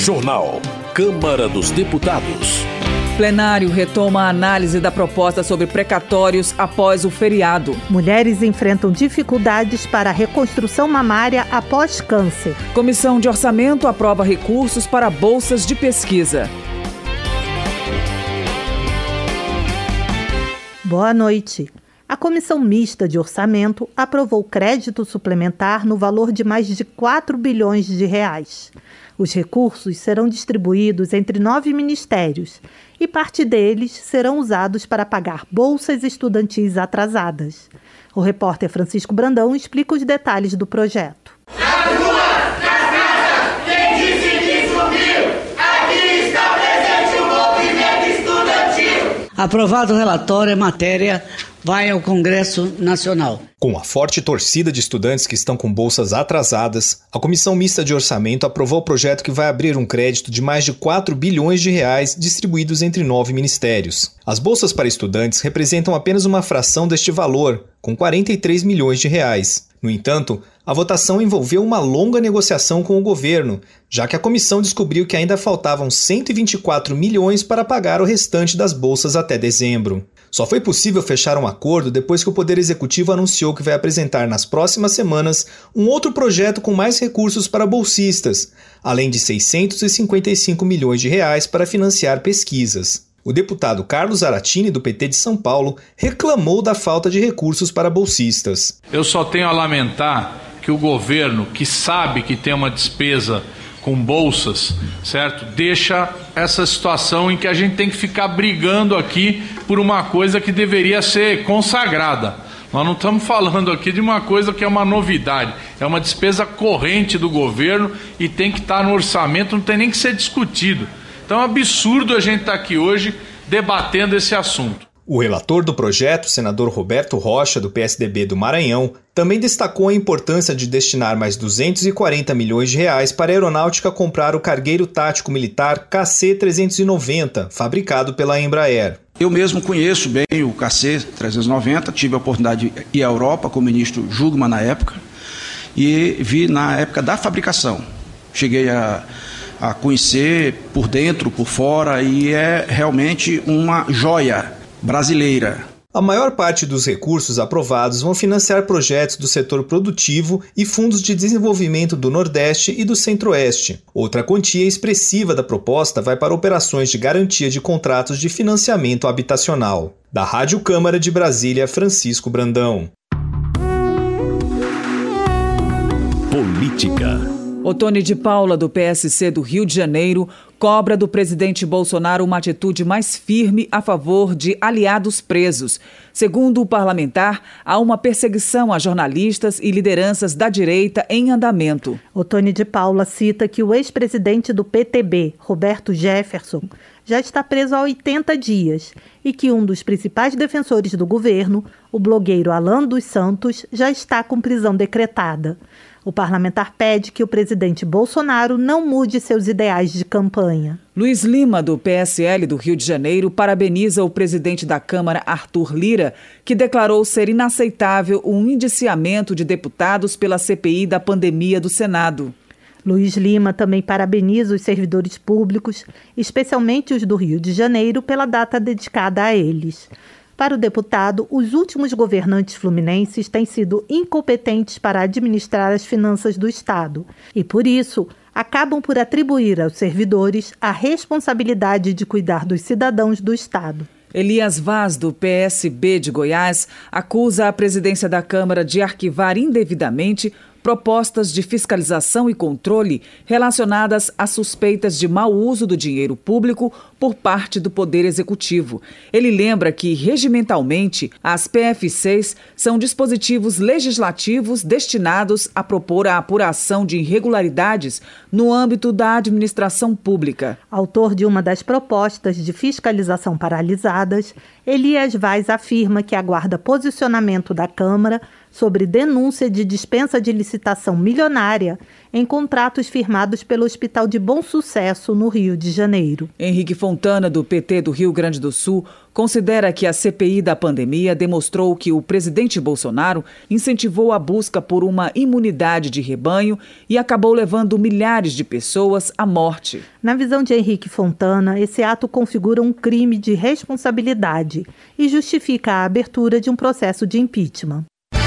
Jornal. Câmara dos Deputados. Plenário retoma a análise da proposta sobre precatórios após o feriado. Mulheres enfrentam dificuldades para a reconstrução mamária após câncer. Comissão de Orçamento aprova recursos para bolsas de pesquisa. Boa noite. A Comissão Mista de Orçamento aprovou crédito suplementar no valor de mais de 4 bilhões de reais. Os recursos serão distribuídos entre 9 ministérios e parte deles serão usados para pagar bolsas estudantis atrasadas. O repórter Francisco Brandão explica os detalhes do projeto. Nas ruas, nas casas, quem disse que sumiu? Aqui está presente o movimento estudantil. Aprovado o relatório, a matéria vai ao Congresso Nacional. Com a forte torcida de estudantes que estão com bolsas atrasadas, a Comissão Mista de Orçamento aprovou o projeto que vai abrir um crédito de mais de 4 bilhões de reais distribuídos entre 9 ministérios. As bolsas para estudantes representam apenas uma fração deste valor, com 43 milhões de reais. No entanto, a votação envolveu uma longa negociação com o governo, já que a comissão descobriu que ainda faltavam 124 milhões para pagar o restante das bolsas até dezembro. Só foi possível fechar um acordo depois que o Poder Executivo anunciou que vai apresentar nas próximas semanas um outro projeto com mais recursos para bolsistas, além de 655 milhões de reais para financiar pesquisas. O deputado Carlos Zaratini, do PT de São Paulo, reclamou da falta de recursos para bolsistas. Eu só tenho a lamentar que o governo, que sabe que tem uma despesa com bolsas, certo? Deixa essa situação em que a gente tem que ficar brigando aqui por uma coisa que deveria ser consagrada. Nós não estamos falando aqui de uma coisa que é uma novidade, é uma despesa corrente do governo e tem que estar no orçamento, não tem nem que ser discutido. Então é um absurdo a gente estar aqui hoje debatendo esse assunto. O relator do projeto, o senador Roberto Rocha, do PSDB do Maranhão, também destacou a importância de destinar mais 240 milhões de reais para a aeronáutica comprar o cargueiro tático militar KC-390, fabricado pela Embraer. Eu mesmo conheço bem o KC-390, tive a oportunidade de ir à Europa com o ministro Jugman na época e vi na época da fabricação. Cheguei a conhecer por dentro, por fora, e é realmente uma joia brasileira. A maior parte dos recursos aprovados vão financiar projetos do setor produtivo e fundos de desenvolvimento do Nordeste e do Centro-Oeste. Outra quantia expressiva da proposta vai para operações de garantia de contratos de financiamento habitacional. Da Rádio Câmara de Brasília, Francisco Brandão. Política. Otone de Paula, do PSC do Rio de Janeiro, cobra do presidente Bolsonaro uma atitude mais firme a favor de aliados presos. Segundo o parlamentar, há uma perseguição a jornalistas e lideranças da direita em andamento. Otone de Paula cita que o ex-presidente do PTB, Roberto Jefferson, já está preso há 80 dias e que um dos principais defensores do governo, o blogueiro Alan dos Santos, já está com prisão decretada. O parlamentar pede que o presidente Bolsonaro não mude seus ideais de campanha. Luiz Lima, do PSL do Rio de Janeiro, parabeniza o presidente da Câmara, Arthur Lira, que declarou ser inaceitável o indiciamento de deputados pela CPI da pandemia do Senado. Luiz Lima também parabeniza os servidores públicos, especialmente os do Rio de Janeiro, pela data dedicada a eles. Para o deputado, os últimos governantes fluminenses têm sido incompetentes para administrar as finanças do Estado e, por isso, acabam por atribuir aos servidores a responsabilidade de cuidar dos cidadãos do Estado. Elias Vaz, do PSB de Goiás, acusa a presidência da Câmara de arquivar indevidamente propostas de fiscalização e controle relacionadas a suspeitas de mau uso do dinheiro público por parte do Poder Executivo. Ele lembra que, regimentalmente, as PFCs são dispositivos legislativos destinados a propor a apuração de irregularidades no âmbito da administração pública. Autor de uma das propostas de fiscalização paralisadas, Elias Vaz afirma que aguarda posicionamento da Câmara sobre denúncia de dispensa de licitação milionária em contratos firmados pelo Hospital de Bom Sucesso, no Rio de Janeiro. Henrique Fontana, do PT do Rio Grande do Sul, considera que a CPI da pandemia demonstrou que o presidente Bolsonaro incentivou a busca por uma imunidade de rebanho e acabou levando milhares de pessoas à morte. Na visão de Henrique Fontana, esse ato configura um crime de responsabilidade e justifica a abertura de um processo de impeachment.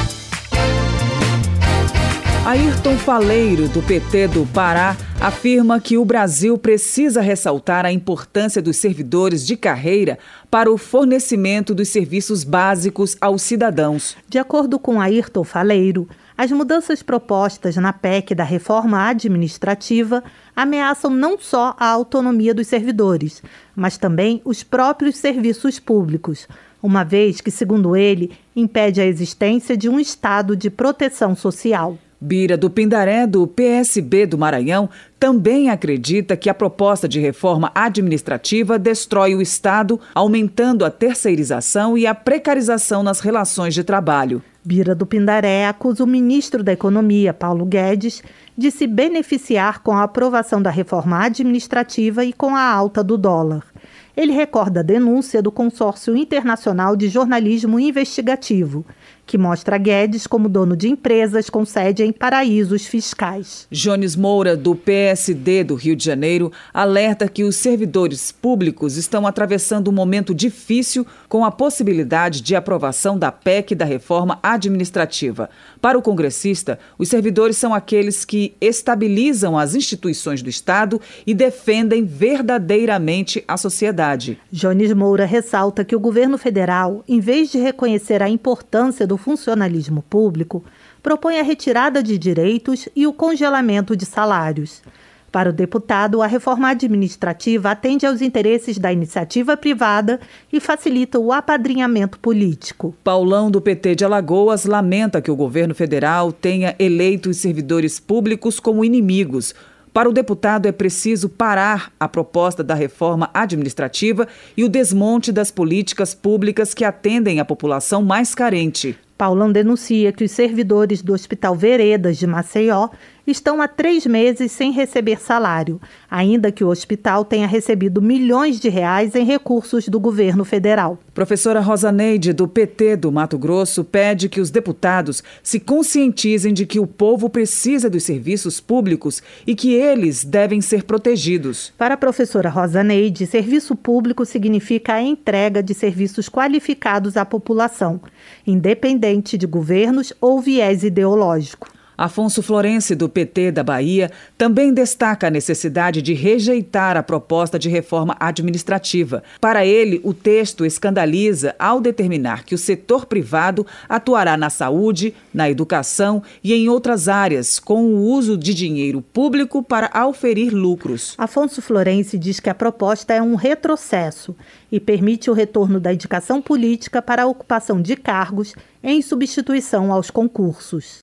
Ayrton Faleiro, do PT do Pará, afirma que o Brasil precisa ressaltar a importância dos servidores de carreira para o fornecimento dos serviços básicos aos cidadãos. De acordo com Ayrton Faleiro, as mudanças propostas na PEC da reforma administrativa ameaçam não só a autonomia dos servidores, mas também os próprios serviços públicos, uma vez que, segundo ele, impede a existência de um estado de proteção social. Bira do Pindaré, do PSB do Maranhão, também acredita que a proposta de reforma administrativa destrói o Estado, aumentando a terceirização e a precarização nas relações de trabalho. Bira do Pindaré acusa o ministro da Economia, Paulo Guedes, de se beneficiar com a aprovação da reforma administrativa e com a alta do dólar. Ele recorda a denúncia do Consórcio Internacional de Jornalismo Investigativo, que mostra Guedes como dono de empresas com sede em paraísos fiscais. Jones Moura, do PSD do Rio de Janeiro, alerta que os servidores públicos estão atravessando um momento difícil com a possibilidade de aprovação da PEC da reforma administrativa. Para o congressista, os servidores são aqueles que estabilizam as instituições do Estado e defendem verdadeiramente a sociedade. Jones Moura ressalta que o governo federal, em vez de reconhecer a importância do funcionalismo público, propõe a retirada de direitos e o congelamento de salários. Para o deputado, a reforma administrativa atende aos interesses da iniciativa privada e facilita o apadrinhamento político. Paulão, do PT de Alagoas, lamenta que o governo federal tenha eleito os servidores públicos como inimigos. Para o deputado, é preciso parar a proposta da reforma administrativa e o desmonte das políticas públicas que atendem a população mais carente. Paulão denuncia que os servidores do Hospital Veredas de Maceió estão há 3 meses sem receber salário, ainda que o hospital tenha recebido milhões de reais em recursos do governo federal. Professora Rosaneide, do PT do Mato Grosso, pede que os deputados se conscientizem de que o povo precisa dos serviços públicos e que eles devem ser protegidos. Para a professora Rosaneide, serviço público significa a entrega de serviços qualificados à população, independente de governos ou viés ideológico. Afonso Florense, do PT da Bahia, também destaca a necessidade de rejeitar a proposta de reforma administrativa. Para ele, o texto escandaliza ao determinar que o setor privado atuará na saúde, na educação e em outras áreas, com o uso de dinheiro público para auferir lucros. Afonso Florense diz que a proposta é um retrocesso e permite o retorno da indicação política para a ocupação de cargos em substituição aos concursos.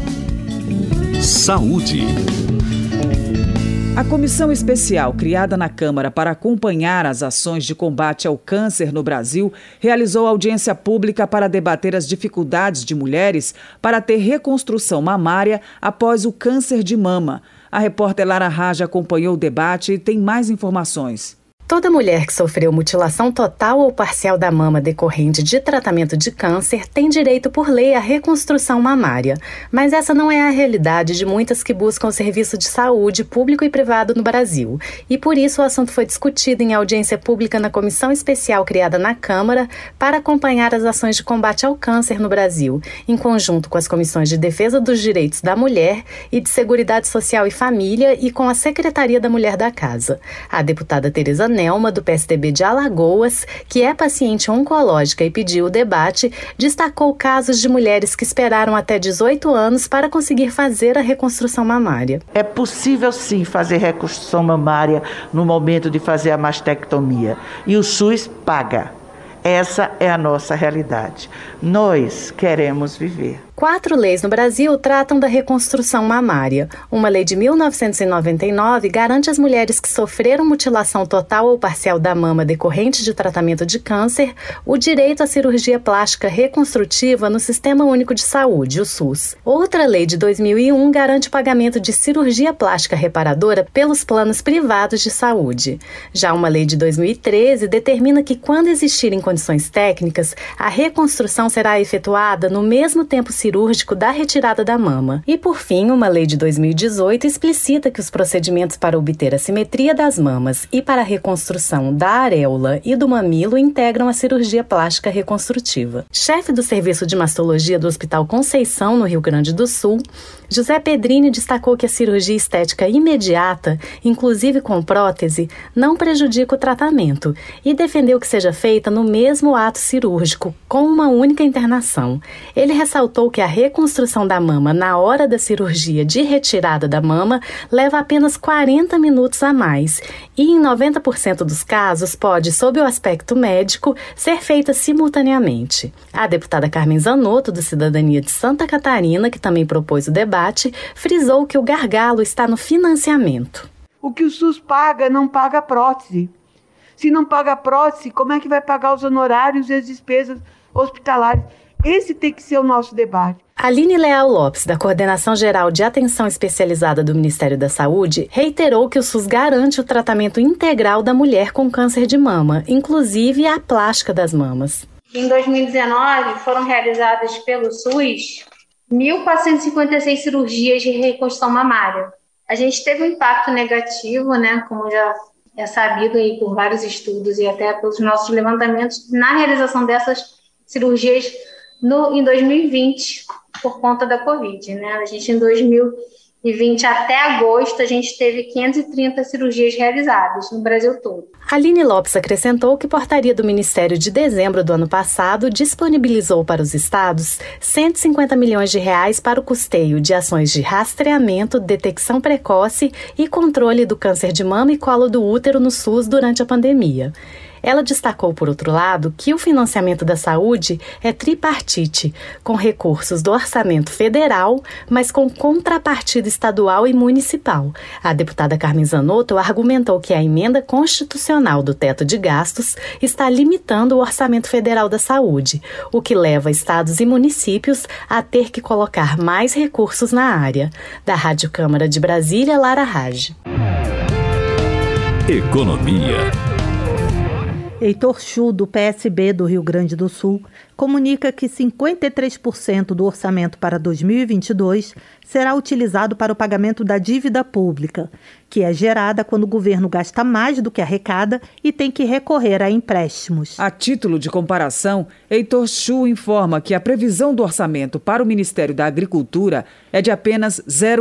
Saúde. A comissão especial criada na Câmara para acompanhar as ações de combate ao câncer no Brasil realizou audiência pública para debater as dificuldades de mulheres para ter reconstrução mamária após o câncer de mama. A repórter Lara Raja acompanhou o debate e tem mais informações. Toda mulher que sofreu mutilação total ou parcial da mama decorrente de tratamento de câncer tem direito por lei à reconstrução mamária. Mas essa não é a realidade de muitas que buscam serviço de saúde público e privado no Brasil. E por isso o assunto foi discutido em audiência pública na comissão especial criada na Câmara para acompanhar as ações de combate ao câncer no Brasil, em conjunto com as comissões de Defesa dos Direitos da Mulher e de Seguridade Social e Família e com a Secretaria da Mulher da Casa. A deputada Tereza Nelma, do PSDB de Alagoas, que é paciente oncológica e pediu o debate, destacou casos de mulheres que esperaram até 18 anos para conseguir fazer a reconstrução mamária. É possível sim fazer reconstrução mamária no momento de fazer a mastectomia e o SUS paga. Essa é a nossa realidade. Nós queremos viver. 4 leis no Brasil tratam da reconstrução mamária. Uma lei de 1999 garante às mulheres que sofreram mutilação total ou parcial da mama decorrente de tratamento de câncer o direito à cirurgia plástica reconstrutiva no Sistema Único de Saúde, o SUS. Outra lei de 2001 garante o pagamento de cirurgia plástica reparadora pelos planos privados de saúde. Já uma lei de 2013 determina que, quando existirem condições técnicas, a reconstrução será efetuada no mesmo tempo cirúrgico da retirada da mama. E, por fim, uma lei de 2018 explicita que os procedimentos para obter a simetria das mamas e para a reconstrução da areola e do mamilo integram a cirurgia plástica reconstrutiva. Chefe do Serviço de Mastologia do Hospital Conceição, no Rio Grande do Sul, José Pedrini destacou que a cirurgia estética imediata, inclusive com prótese, não prejudica o tratamento e defendeu que seja feita no mesmo ato cirúrgico, com uma única internação. Ele ressaltou que a reconstrução da mama na hora da cirurgia de retirada da mama leva apenas 40 minutos a mais e, em 90% dos casos, pode, sob o aspecto médico, ser feita simultaneamente. A deputada Carmen Zanotto, do Cidadania de Santa Catarina, que também propôs o debate, frisou que o gargalo está no financiamento. O que o SUS paga, não paga a prótese. Se não paga a prótese, como é que vai pagar os honorários e as despesas hospitalares? Esse tem que ser o nosso debate. Aline Leal Lopes, da Coordenação Geral de Atenção Especializada do Ministério da Saúde, reiterou que o SUS garante o tratamento integral da mulher com câncer de mama, inclusive a plástica das mamas. Em 2019, foram realizadas pelo SUS 1.456 cirurgias de reconstrução mamária. A gente teve um impacto negativo, né, como já é sabido aí por vários estudos e até pelos nossos levantamentos, na realização dessas cirurgias em 2020, por conta da Covid, né? A gente, em 2020, até agosto, a gente teve 530 cirurgias realizadas no Brasil todo. Aline Lopes acrescentou que portaria do Ministério de dezembro do ano passado disponibilizou para os estados 150 milhões de reais para o custeio de ações de rastreamento, detecção precoce e controle do câncer de mama e colo do útero no SUS durante a pandemia. Ela destacou, por outro lado, que o financiamento da saúde é tripartite, com recursos do orçamento federal, mas com contrapartida estadual e municipal. A deputada Carmen Zanotto argumentou que a emenda constitucional do teto de gastos está limitando o orçamento federal da saúde, o que leva estados e municípios a ter que colocar mais recursos na área. Da Rádio Câmara de Brasília, Lara Rage. Economia. Heitor Chu, do PSB do Rio Grande do Sul, comunica que 53% do orçamento para 2022 será utilizado para o pagamento da dívida pública, que é gerada quando o governo gasta mais do que arrecada e tem que recorrer a empréstimos. A título de comparação, Heitor Chu informa que a previsão do orçamento para o Ministério da Agricultura é de apenas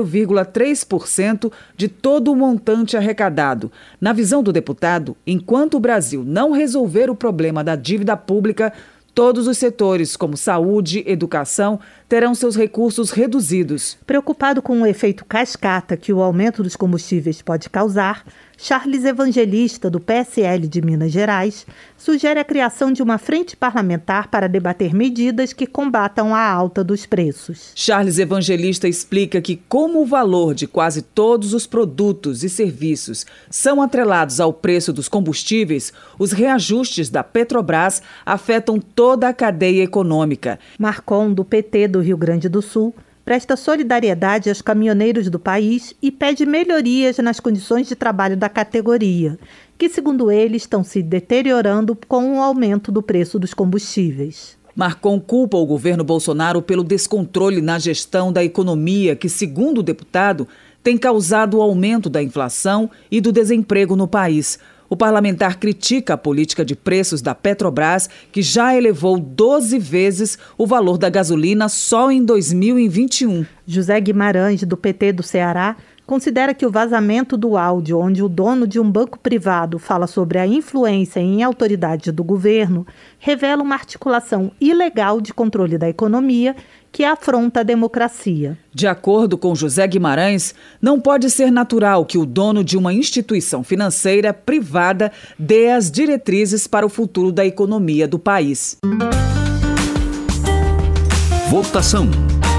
0,3% de todo o montante arrecadado. Na visão do deputado, enquanto o Brasil não resolver o problema da dívida pública, todos os setores, como saúde, educação, terão seus recursos reduzidos. Preocupado com o efeito cascata que o aumento dos combustíveis pode causar, Charles Evangelista, do PSL de Minas Gerais, sugere a criação de uma frente parlamentar para debater medidas que combatam a alta dos preços. Charles Evangelista explica que, como o valor de quase todos os produtos e serviços são atrelados ao preço dos combustíveis, os reajustes da Petrobras afetam toda a cadeia econômica. Marcon, do PT do Rio Grande do Sul, presta solidariedade aos caminhoneiros do país e pede melhorias nas condições de trabalho da categoria, que, segundo ele, estão se deteriorando com o aumento do preço dos combustíveis. Marcon culpa o governo Bolsonaro pelo descontrole na gestão da economia que, segundo o deputado, tem causado o aumento da inflação e do desemprego no país. O parlamentar critica a política de preços da Petrobras, que já elevou 12 vezes o valor da gasolina só em 2021. José Guimarães, do PT do Ceará, considera que o vazamento do áudio onde o dono de um banco privado fala sobre a influência em autoridades do governo revela uma articulação ilegal de controle da economia que afronta a democracia. De acordo com José Guimarães, não pode ser natural que o dono de uma instituição financeira privada dê as diretrizes para o futuro da economia do país. Votação.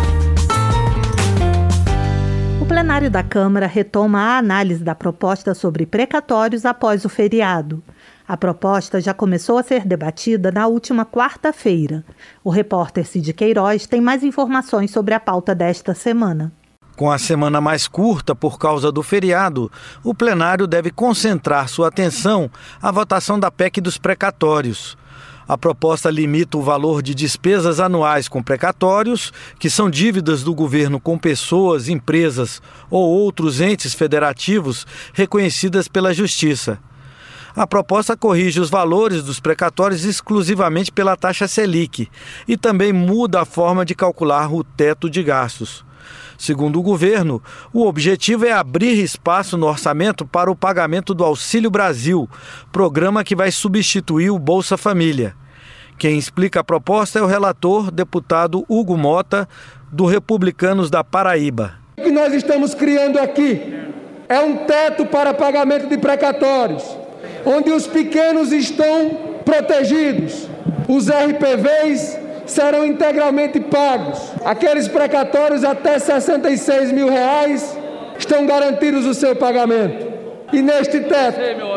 plenário da Câmara retoma a análise da proposta sobre precatórios após o feriado. A proposta já começou a ser debatida na última quarta-feira. O repórter Cid Queiroz tem mais informações sobre a pauta desta semana. Com a semana mais curta por causa do feriado, o plenário deve concentrar sua atenção à votação da PEC dos precatórios. A proposta limita o valor de despesas anuais com precatórios, que são dívidas do governo com pessoas, empresas ou outros entes federativos reconhecidas pela Justiça. A proposta corrige os valores dos precatórios exclusivamente pela taxa Selic e também muda a forma de calcular o teto de gastos. Segundo o governo, o objetivo é abrir espaço no orçamento para o pagamento do Auxílio Brasil, programa que vai substituir o Bolsa Família. Quem explica a proposta é o relator, deputado Hugo Mota, do Republicanos da Paraíba. O que nós estamos criando aqui é um teto para pagamento de precatórios, onde os pequenos estão protegidos. Os RPVs serão integralmente pagos. Aqueles precatórios até R$66 mil estão garantidos o seu pagamento. E neste teto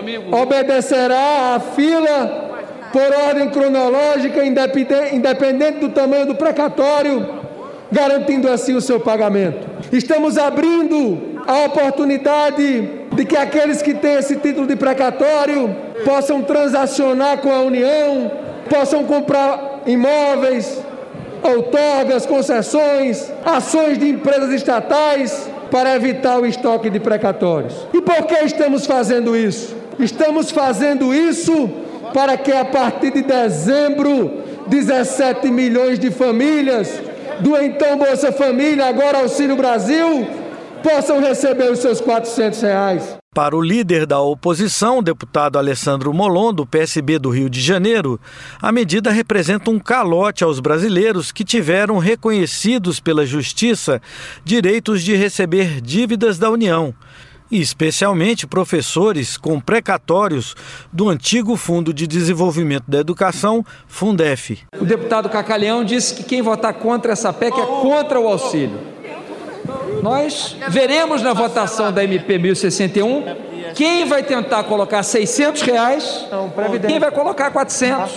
obedecerá a fila por ordem cronológica, independente do tamanho do precatório, garantindo assim o seu pagamento. Estamos abrindo a oportunidade de que aqueles que têm esse título de precatório possam transacionar com a União, possam comprar imóveis, outorgas, concessões, ações de empresas estatais para evitar o estoque de precatórios. E por que estamos fazendo isso? Estamos fazendo isso para que a partir de dezembro, 17 milhões de famílias do então Bolsa Família, agora Auxílio Brasil, possam receber os seus R$400. Para o líder da oposição, o deputado Alessandro Molon, do PSB do Rio de Janeiro, a medida representa um calote aos brasileiros que tiveram reconhecidos pela Justiça direitos de receber dívidas da União, e especialmente professores com precatórios do antigo Fundo de Desenvolvimento da Educação, Fundef. O deputado Cacalhão disse que quem votar contra essa PEC é contra o auxílio. Nós veremos na votação da MP 1061 quem vai tentar colocar R$600, quem vai colocar 400.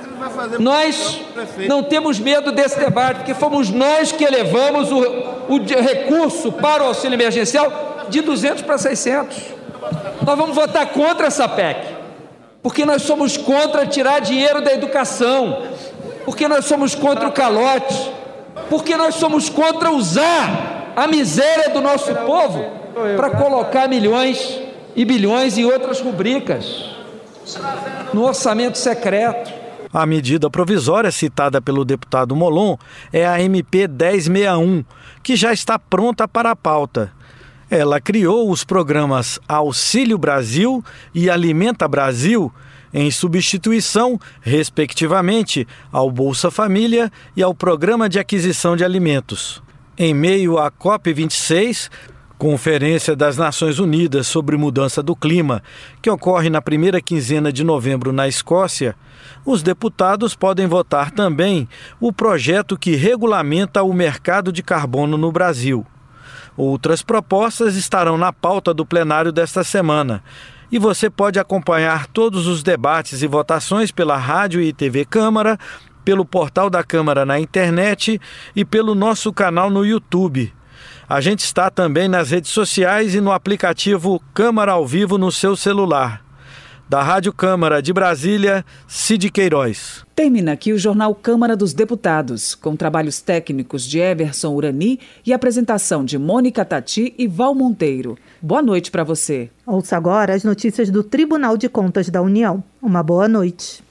Nós não temos medo desse debate, porque fomos nós que elevamos o recurso para o auxílio emergencial de 200 para 600. Nós vamos votar contra essa PEC, porque nós somos contra tirar dinheiro da educação, porque nós somos contra o calote, porque nós somos contra usar a miséria do nosso povo para colocar milhões e bilhões em outras rubricas, no orçamento secreto. A medida provisória citada pelo deputado Molon é a MP 1061, que já está pronta para a pauta. Ela criou os programas Auxílio Brasil e Alimenta Brasil, em substituição, respectivamente, ao Bolsa Família e ao Programa de Aquisição de Alimentos. Em meio à COP26, Conferência das Nações Unidas sobre Mudança do Clima, que ocorre na primeira quinzena de novembro na Escócia, os deputados podem votar também o projeto que regulamenta o mercado de carbono no Brasil. Outras propostas estarão na pauta do plenário desta semana. E você pode acompanhar todos os debates e votações pela Rádio e TV Câmara, pelo portal da Câmara na internet e pelo nosso canal no YouTube. A gente está também nas redes sociais e no aplicativo Câmara ao Vivo no seu celular. Da Rádio Câmara de Brasília, Cid Queiroz. Termina aqui o Jornal Câmara dos Deputados, com trabalhos técnicos de Everson Urani e apresentação de Mônica Tati e Val Monteiro. Boa noite para você. Ouça agora as notícias do Tribunal de Contas da União. Uma boa noite.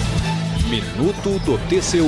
Minuto do TCU.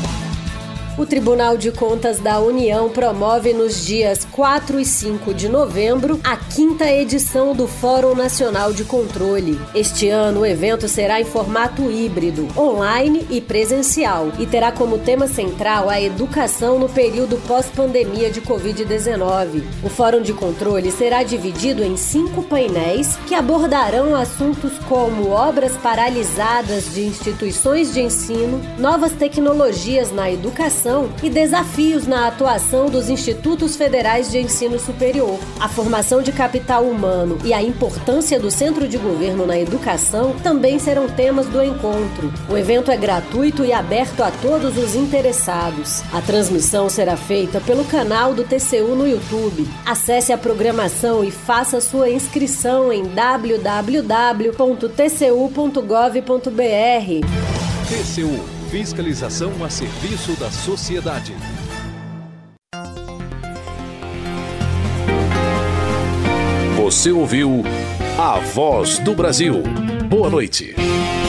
O Tribunal de Contas da União promove nos dias 4 e 5 de novembro a 5ª edição do Fórum Nacional de Controle. Este ano o evento será em formato híbrido, online e presencial, e terá como tema central a educação no período pós-pandemia de Covid-19. O Fórum de Controle será dividido em 5 painéis que abordarão assuntos como obras paralisadas de instituições de ensino, novas tecnologias na educação educação e desafios na atuação dos institutos federais de ensino superior. A formação de capital humano e a importância do centro de governo na educação também serão temas do encontro. O evento é gratuito e aberto a todos os interessados. A transmissão será feita pelo canal do TCU no YouTube. Acesse a programação e faça sua inscrição em www.tcu.gov.br. TCU – Fiscalização a serviço da sociedade. Você ouviu A Voz do Brasil. Boa noite.